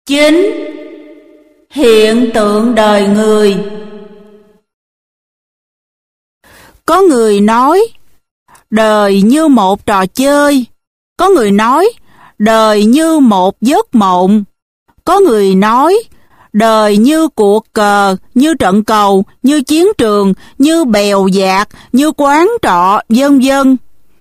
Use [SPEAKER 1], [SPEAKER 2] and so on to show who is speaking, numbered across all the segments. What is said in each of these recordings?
[SPEAKER 1] 9. Hiện tượng đời người.
[SPEAKER 2] Có người nói, đời như một trò chơi. Có người nói, đời như một giấc mộng. Có người nói, đời như cuộc cờ, như trận cầu, như chiến trường, như bèo dạt, như quán trọ, vân vân.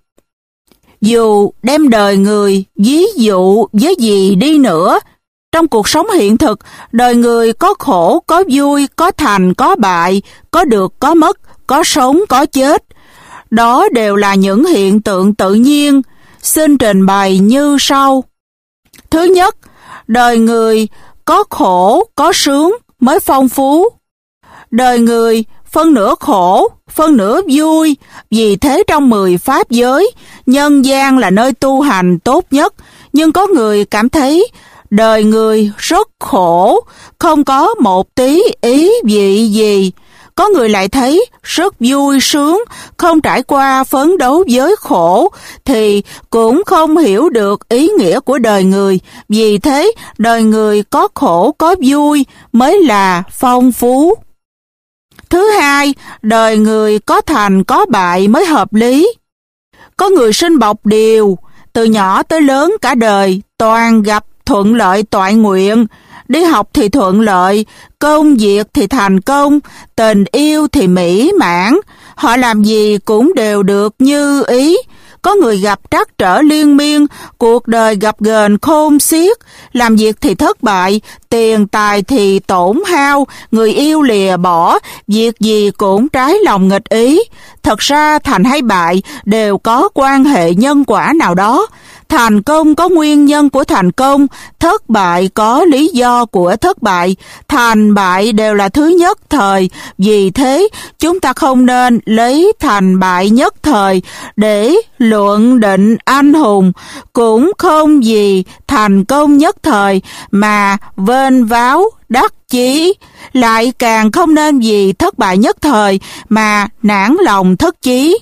[SPEAKER 2] Dù đem đời người ví dụ với gì đi nữa, trong cuộc sống hiện thực, đời người có khổ, có vui, có thành, có bại, có được, có mất, có sống, có chết. Đó đều là những hiện tượng tự nhiên, xin trình bày như sau. Thứ nhất, đời người có khổ, có sướng mới phong phú. Đời người phân nửa khổ, phân nửa vui, vì thế trong 10 pháp giới, nhân gian là nơi tu hành tốt nhất, nhưng có người cảm thấy đời người rất khổ, không có một tí ý vị gì. Có người lại thấy rất vui sướng, không trải qua phấn đấu với khổ, thì cũng không hiểu được ý nghĩa của đời người. Vì thế, đời người có khổ, có vui mới là phong phú. Thứ hai, đời người có thành, có bại mới hợp lý. Có người sinh bọc điều, từ nhỏ tới lớn cả đời, toàn gặp thuận lợi toại nguyện. Đi học thì thuận lợi, công việc thì thành công, tình yêu thì mỹ mãn, họ làm gì cũng đều được như ý. Có người gặp trắc trở liên miên, cuộc đời gập ghềnh khôn xiết, làm việc thì thất bại, tiền tài thì tổn hao, người yêu lìa bỏ, việc gì cũng trái lòng nghịch ý. Thật ra thành hay bại đều có quan hệ nhân quả nào đó. Thành công có nguyên nhân của thành công, thất bại có lý do của thất bại, thành bại đều là thứ nhất thời. Vì thế, chúng ta không nên lấy thành bại nhất thời để luận định anh hùng, cũng không vì thành công nhất thời mà vênh váo đắc chí, lại càng không nên vì thất bại nhất thời mà nản lòng thất chí.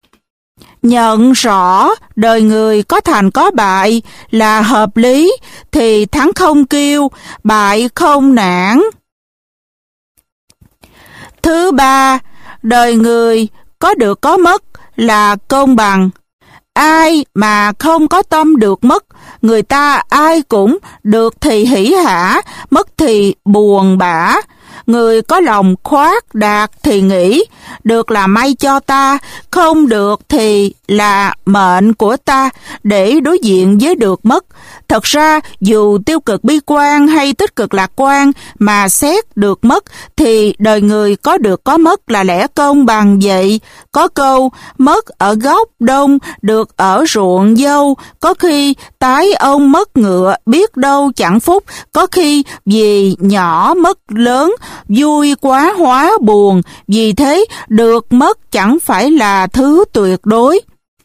[SPEAKER 2] Nhận rõ đời người có thành có bại là hợp lý, thì thắng không kiêu, bại không nản. Thứ ba, đời người có được có mất là công bằng. Ai mà không có tâm được mất, người ta ai cũng được thì hỉ hả, mất thì buồn bã. Người có lòng khoác đạt thì nghĩ, được là may cho ta, không được thì là mệnh của ta để đối diện với được mất. Thật ra, dù tiêu cực bi quan hay tích cực lạc quan mà xét được mất, thì đời người có được có mất là lẽ công bằng vậy. Có câu, mất ở góc đông, được ở ruộng dâu, có khi tái ông mất ngựa, biết đâu chẳng phúc, có khi vì nhỏ mất lớn, vui quá hóa buồn. Vì thế, được mất chẳng phải là thứ tuyệt đối.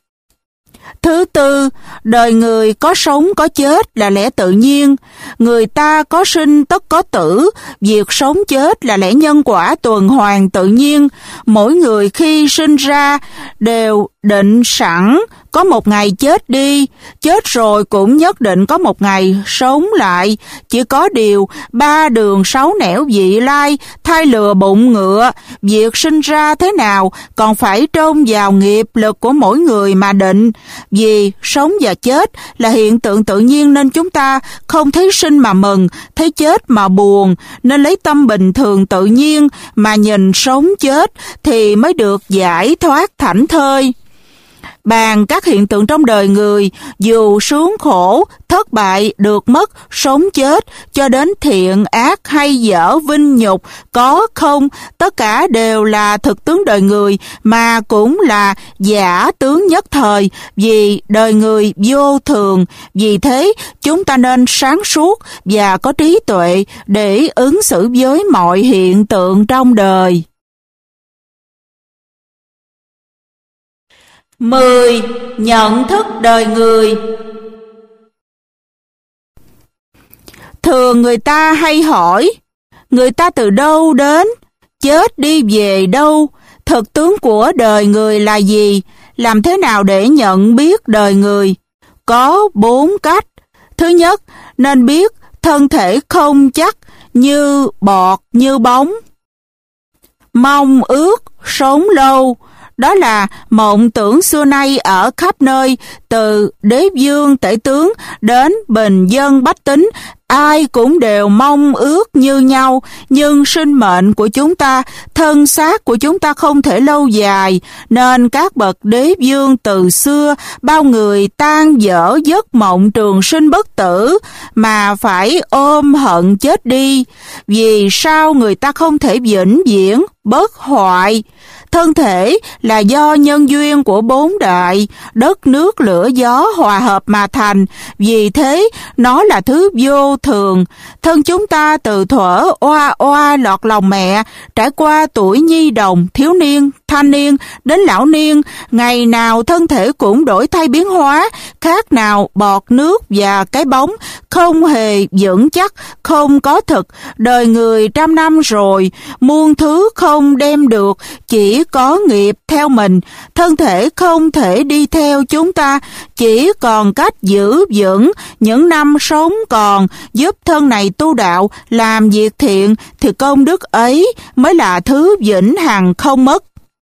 [SPEAKER 2] Thứ tư, đời người có sống có chết là lẽ tự nhiên. Người ta có sinh tất có tử, việc sống chết là lẽ nhân quả tuần hoàn tự nhiên. Mỗi người khi sinh ra đều định sẵn có một ngày chết đi, chết rồi cũng nhất định có một ngày sống lại. Chỉ có điều 3 đường 6 nẻo vị lai, thay lừa bụng ngựa. Việc sinh ra thế nào còn phải trông vào nghiệp lực của mỗi người mà định. Vì sống và chết là hiện tượng tự nhiên nên chúng ta không thấy sinh mà mừng, thấy chết mà buồn, nên lấy tâm bình thường tự nhiên mà nhìn sống chết thì mới được giải thoát thảnh thơi. Bàn các hiện tượng trong đời người, dù sướng khổ, thất bại, được mất, sống chết, cho đến thiện ác hay dở vinh nhục, có không, tất cả đều là thực tướng đời người mà cũng là giả tướng nhất thời, vì đời người vô thường. Vì thế, chúng ta nên sáng suốt và có trí tuệ để ứng xử với mọi hiện tượng trong đời.
[SPEAKER 1] 10. Nhận thức đời người.
[SPEAKER 2] Thường người ta hay hỏi, người ta từ đâu đến, chết đi về đâu, thực tướng của đời người là gì, làm thế nào để nhận biết đời người? Có 4 cách. Thứ nhất, nên biết thân thể không chắc, như bọt như bóng. Mong ước sống lâu, đó là mộng tưởng xưa nay ở khắp nơi, từ đế vương tể tướng đến bình dân bách tính, ai cũng đều mong ước như nhau, nhưng sinh mệnh của chúng ta, thân xác của chúng ta không thể lâu dài, nên các bậc đế vương từ xưa, bao người tan dở giấc mộng trường sinh bất tử, mà phải ôm hận chết đi. Vì sao người ta không thể vĩnh viễn, bất hoại? Thân thể là do nhân duyên của bốn đại, đất nước lửa gió hòa hợp mà thành, vì thế nó là thứ vô thường. Thân chúng ta từ thuở oa oa lọt lòng mẹ, trải qua tuổi nhi đồng, thiếu niên, thanh niên đến lão niên, ngày nào thân thể cũng đổi thay biến hóa, khác nào bọt nước và cái bóng, không hề vững chắc, không có thực. Đời người trăm năm rồi, muôn thứ không đem được, chỉ có nghiệp theo mình. Thân thể không thể đi theo chúng ta, chỉ còn cách giữ vững những năm sống còn, giúp thân này tu đạo, làm việc thiện, thì công đức ấy mới là thứ vĩnh hằng không mất.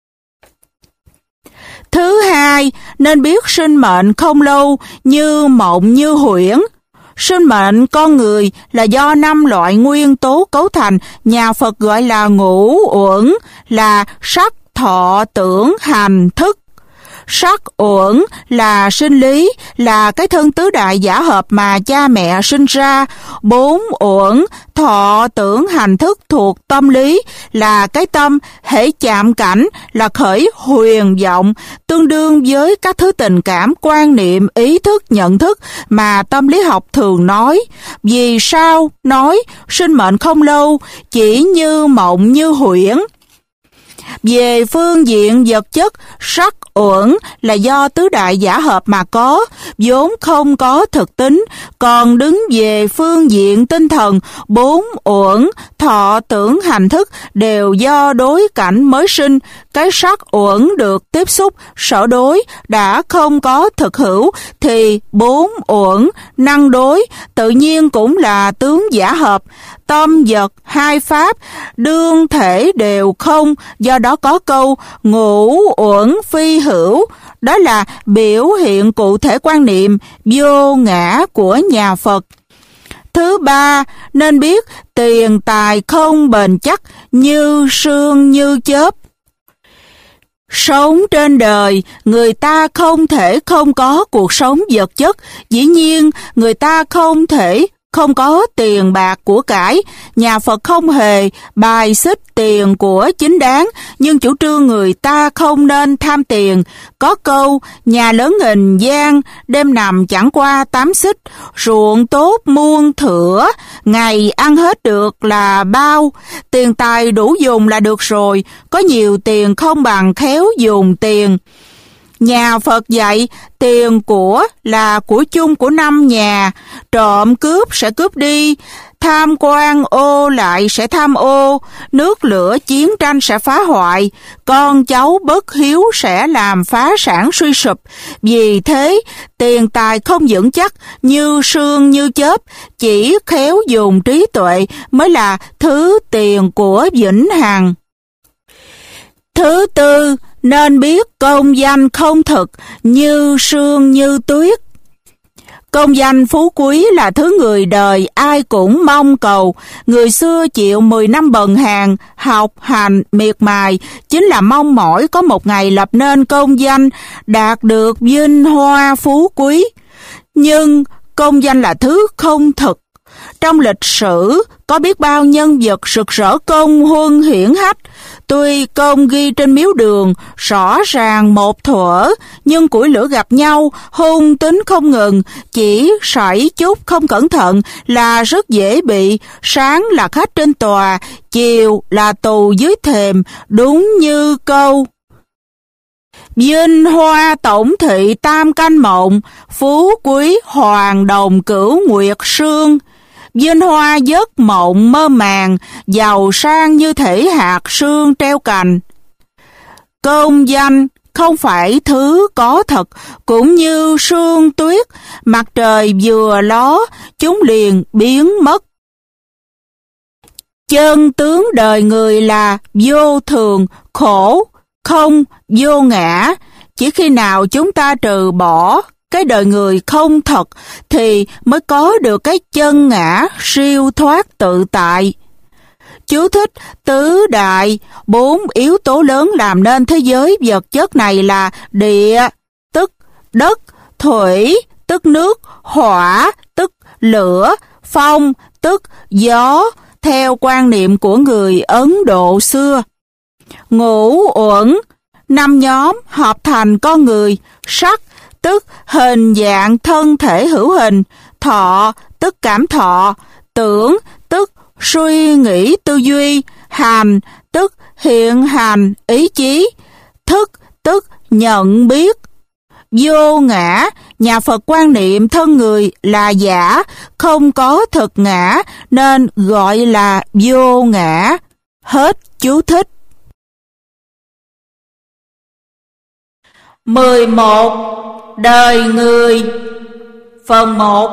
[SPEAKER 2] Thứ hai, nên biết sinh mệnh không lâu, như mộng như huyễn. Sinh mệnh con người là do 5 loại nguyên tố cấu thành, nhà Phật gọi là ngũ uẩn, là sắc, thọ, tưởng, hành, thức. Sắc uẩn là sinh lý, là cái thân tứ đại giả hợp mà cha mẹ sinh ra. 4 uẩn, thọ, tưởng, hành, thức thuộc tâm lý, là cái tâm hễ chạm cảnh là khởi huyền vọng, tương đương với các thứ tình cảm, quan niệm, ý thức, nhận thức mà tâm lý học thường nói. Vì sao nói sinh mệnh không lâu, chỉ như mộng như huyễn? Về phương diện vật chất, sắc uẩn là do tứ đại giả hợp mà có, vốn không có thực tính. Còn đứng về phương diện tinh thần, 4 uẩn, thọ, tưởng, hành, thức đều do đối cảnh mới sinh. Cái sắc uẩn được tiếp xúc, sở đối đã không có thực hữu, thì 4 uẩn, năng đối, tự nhiên cũng là tướng giả hợp. Tâm vật hai pháp, đương thể đều không, do đó có câu ngũ uẩn phi hữu. Đó là biểu hiện cụ thể quan niệm vô ngã của nhà Phật. Thứ ba, nên biết tiền tài không bền chắc, như sương như chớp. Sống trên đời, người ta không thể không có cuộc sống vật chất. Dĩ nhiên, người ta không thể không có tiền bạc của cải. Nhà Phật không hề bài xích tiền của chính đáng, nhưng chủ trương người ta không nên tham tiền. Có câu, nhà lớn nghìn gian, đêm nằm chẳng qua 8 xích, ruộng tốt muôn thửa, ngày ăn hết được là bao. Tiền tài đủ dùng là được rồi, có nhiều tiền không bằng khéo dùng tiền. Nhà Phật dạy tiền của là của chung của 5 nhà, trộm cướp sẽ cướp đi, tham quan ô lại sẽ tham ô, nước lửa chiến tranh sẽ phá hoại, con cháu bất hiếu sẽ làm phá sản suy sụp. Vì thế, tiền tài không vững chắc, như sương như chớp, chỉ khéo dùng trí tuệ mới là thứ tiền của vĩnh hằng. Thứ tư, nên biết công danh không thực, như sương như tuyết. Công danh phú quý là thứ người đời ai cũng mong cầu. Người xưa chịu 10 năm bần hàn, học hành miệt mài, chính là mong mỏi có một ngày lập nên công danh, đạt được vinh hoa phú quý. Nhưng công danh là thứ không thực. Trong lịch sử có biết bao nhân vật rực rỡ công huân hiển hách. Tuy công ghi trên miếu đường rõ ràng một thuở, nhưng củi lửa gặp nhau, hung tính không ngừng, chỉ sảy chút không cẩn thận là rất dễ bị. Sáng là khách trên tòa, chiều là tù dưới thềm, đúng như câu vinh hoa tổng thị tam canh mộng, phú quý hoàng đồng cửu nguyệt sương. Vinh hoa giấc mộng mơ màng, giàu sang như thể hạt sương treo cành. Công danh không phải thứ có thật, cũng như sương tuyết, mặt trời vừa ló, chúng liền biến mất. Chân tướng đời người là vô thường, khổ, không, vô ngã. Chỉ khi nào chúng ta trừ bỏ cái đời người không thật thì mới có được cái chân ngã siêu thoát tự tại. Chú thích: tứ đại, 4 yếu tố lớn làm nên thế giới vật chất này là địa, tức đất, thủy, tức nước, hỏa, tức lửa, phong, tức gió, theo quan niệm của người Ấn Độ xưa. Ngũ uẩn, 5 nhóm hợp thành con người: sắc, tức hình dạng thân thể hữu hình; thọ, tức cảm thọ; tưởng, tức suy nghĩ tư duy; hành, tức hiện hành ý chí; thức, tức nhận biết. Vô ngã, nhà Phật quan niệm thân người là giả, không có thực ngã nên gọi là vô ngã. Hết chú thích.
[SPEAKER 1] 11. Đời người. Phần 1.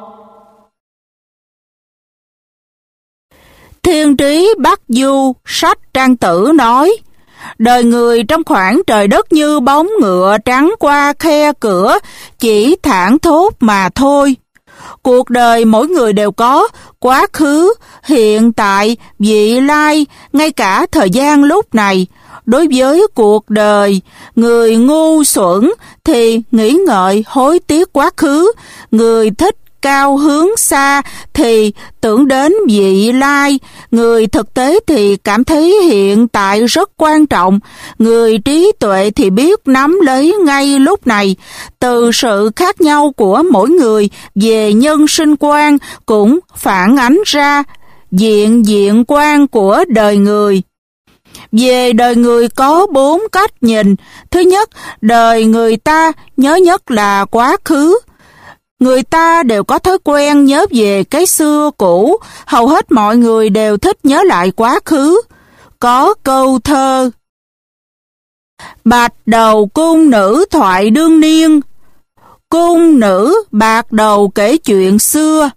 [SPEAKER 2] Thiên Trí Bắc Du sách Trang Tử nói: đời người trong khoảng trời đất như bóng ngựa trắng qua khe cửa, chỉ thảng thốt mà thôi. Cuộc đời mỗi người đều có quá khứ, hiện tại, vị lai, ngay cả thời gian lúc này. Đối với cuộc đời, người ngu xuẩn thì nghĩ ngợi hối tiếc quá khứ, người thích cao hướng xa thì tưởng đến vị lai, người thực tế thì cảm thấy hiện tại rất quan trọng, người trí tuệ thì biết nắm lấy ngay lúc này. Từ sự khác nhau của mỗi người về nhân sinh quan cũng phản ánh ra diện quan của đời người. Về đời người có 4 cách nhìn. Thứ nhất, đời người ta nhớ nhất là quá khứ. Người ta đều có thói quen nhớ về cái xưa cũ, hầu hết mọi người đều thích nhớ lại quá khứ. Có câu thơ: bạch đầu cung nữ thoại đương niên, cung nữ bạc đầu kể chuyện xưa.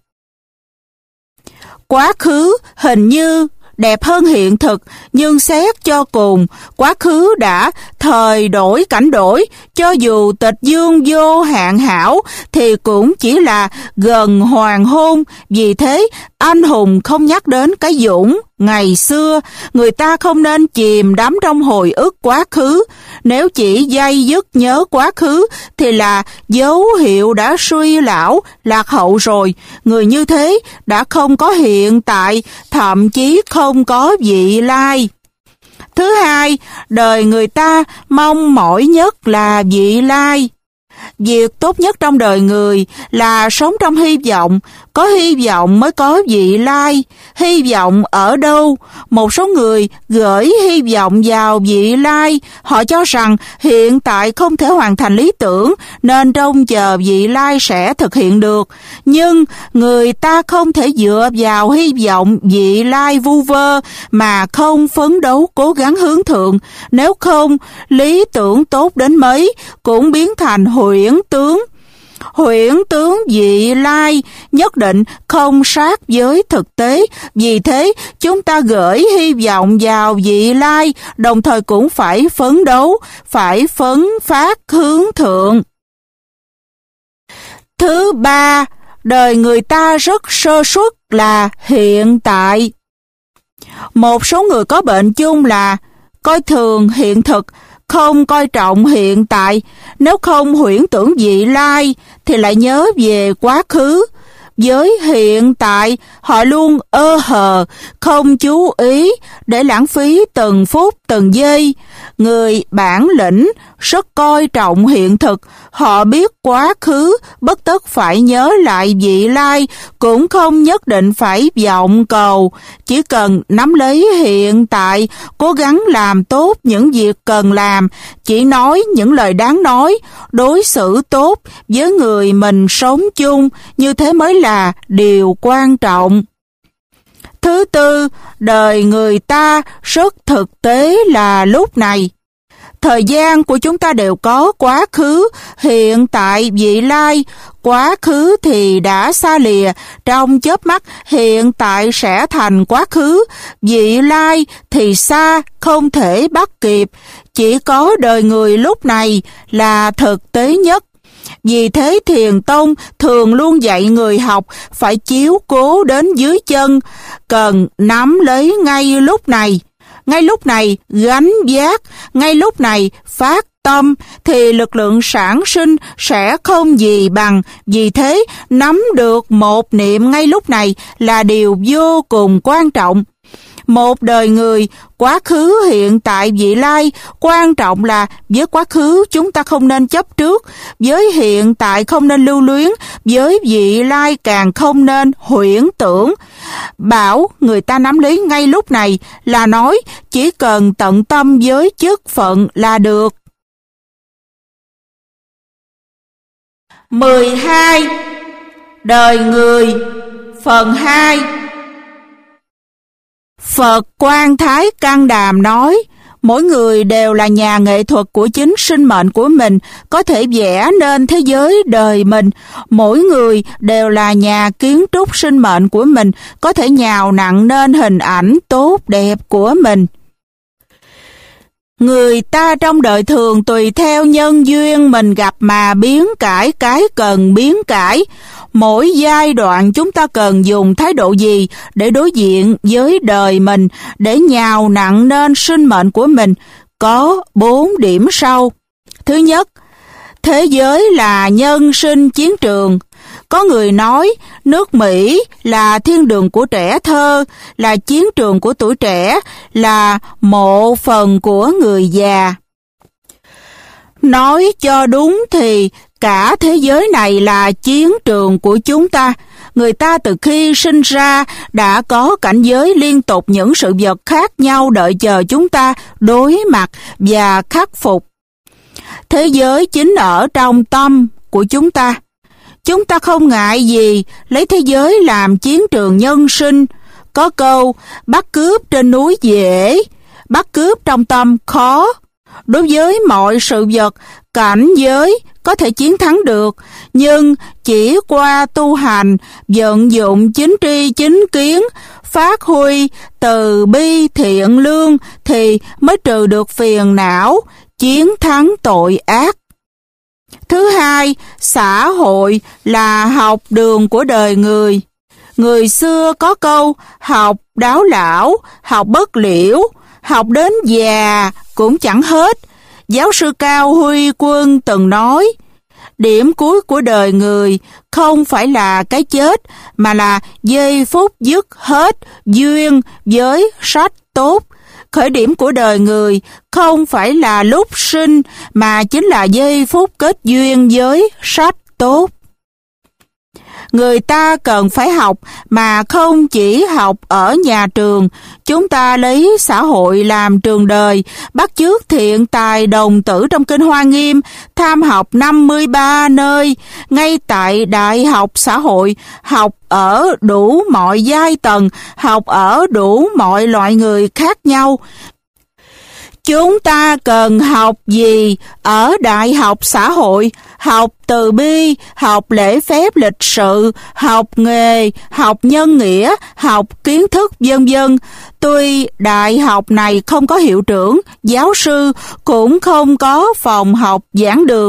[SPEAKER 2] Quá khứ hình như đẹp hơn hiện thực, nhưng xét cho cùng, quá khứ đã thời đổi cảnh đổi, cho dù tịch dương vô hạn hảo thì cũng chỉ là gần hoàng hôn. Vì thế, anh hùng không nhắc đến cái dũng ngày xưa, người ta không nên chìm đắm trong hồi ức quá khứ. Nếu chỉ day dứt nhớ quá khứ thì là dấu hiệu đã suy lão, lạc hậu rồi. Người như thế đã không có hiện tại, thậm chí không có vị lai. Thứ hai, đời người ta mong mỏi nhất là vị lai. Việc tốt nhất trong đời người là sống trong hy vọng. Có hy vọng mới có vị lai. Hy vọng ở đâu? Một số người gửi hy vọng vào vị lai. Họ cho rằng hiện tại không thể hoàn thành lý tưởng nên trông chờ vị lai sẽ thực hiện được. Nhưng người ta không thể dựa vào hy vọng vị lai vu vơ mà không phấn đấu cố gắng hướng thượng. Nếu không, lý tưởng tốt đến mấy cũng biến thành huyễn tướng. Huyễn tướng vị lai nhất định không sát với thực tế. Vì thế, chúng ta gửi hy vọng vào vị lai, đồng thời cũng phải phấn đấu, phải phấn phát hướng thượng. Thứ ba, đời người ta rất sơ suất là hiện tại. Một số người có bệnh chung là coi thường hiện thực, không coi trọng hiện tại. Nếu không huyễn tưởng vị lai thì lại nhớ về quá khứ. Với hiện tại, họ luôn ơ hờ, không chú ý để lãng phí từng phút từng giây. Người bản lĩnh rất coi trọng hiện thực. Họ biết quá khứ bất tất phải nhớ lại vị lai, cũng không nhất định phải vọng cầu. Chỉ cần nắm lấy hiện tại, cố gắng làm tốt những việc cần làm, chỉ nói những lời đáng nói, đối xử tốt với người mình sống chung, như thế mới là điều quan trọng. Thứ tư, đời người ta rất thực tế là lúc này. Thời gian của chúng ta đều có quá khứ, hiện tại, vị lai. Quá khứ thì đã xa lìa, trong chớp mắt hiện tại sẽ thành quá khứ, vị lai thì xa, không thể bắt kịp. Chỉ có đời người lúc này là thực tế nhất. Vì thế Thiền Tông thường luôn dạy người học phải chiếu cố đến dưới chân, cần nắm lấy ngay lúc này gánh vác, ngay lúc này phát tâm thì lực lượng sản sinh sẽ không gì bằng. Vì thế nắm được một niệm ngay lúc này là điều vô cùng quan trọng. Một đời người, quá khứ, hiện tại, vị lai, quan trọng là với quá khứ chúng ta không nên chấp trước, với hiện tại không nên lưu luyến, với vị lai càng không nên huyễn tưởng. Bảo người ta nắm lấy ngay lúc này là nói chỉ cần tận tâm với chức phận là được.
[SPEAKER 1] 12. Đời người. Phần 2.
[SPEAKER 2] Phật Quan Thái Căn Đàm nói, mỗi người đều là nhà nghệ thuật của chính sinh mệnh của mình, có thể vẽ nên thế giới đời mình. Mỗi người đều là nhà kiến trúc sinh mệnh của mình, có thể nhào nặn nên hình ảnh tốt đẹp của mình. Người ta trong đời thường tùy theo nhân duyên mình gặp mà biến cải cái cần biến cải. Mỗi giai đoạn chúng ta cần dùng thái độ gì để đối diện với đời mình, để nhào nặn nên sinh mệnh của mình? Có 4 điểm sau. Thứ nhất, thế giới là nhân sinh chiến trường. Có người nói nước Mỹ là thiên đường của trẻ thơ, là chiến trường của tuổi trẻ, là mộ phần của người già. Nói cho đúng thì cả thế giới này là chiến trường của chúng ta. Người ta từ khi sinh ra đã có cảnh giới liên tục những sự vật khác nhau đợi chờ chúng ta đối mặt và khắc phục. Thế giới chính ở trong tâm của chúng ta. Chúng ta không ngại gì lấy thế giới làm chiến trường nhân sinh. Có câu, bắt cướp trên núi dễ, bắt cướp trong tâm khó. Đối với mọi sự vật, cảnh giới có thể chiến thắng được, nhưng chỉ qua tu hành, vận dụng chính tri chính kiến, phát huy từ bi thiện lương thì mới trừ được phiền não, chiến thắng tội ác. Thứ hai, xã hội là học đường của đời người. Người xưa có câu, học đáo lão, học bất liễu, học đến già cũng chẳng hết. Giáo sư Cao Huy Quân từng nói, điểm cuối của đời người không phải là cái chết, mà là giây phút dứt hết duyên với sách tốt. Khởi điểm của đời người không phải là lúc sinh, mà chính là giây phút kết duyên với sách tốt. Người ta cần phải học, mà không chỉ học ở nhà trường. Chúng ta lấy xã hội làm trường đời, bắt chước thiện tài đồng tử trong Kinh Hoa Nghiêm, tham học 53 nơi. Ngay tại Đại học Xã hội, học ở đủ mọi giai tầng, học ở đủ mọi loại người khác nhau. Chúng ta cần học gì ở Đại học Xã hội? Học từ bi, học lễ phép lịch sự, học nghề, học nhân nghĩa, học kiến thức vân vân. Tuy đại học này không có hiệu trưởng, giáo sư, cũng không có phòng học giảng đường,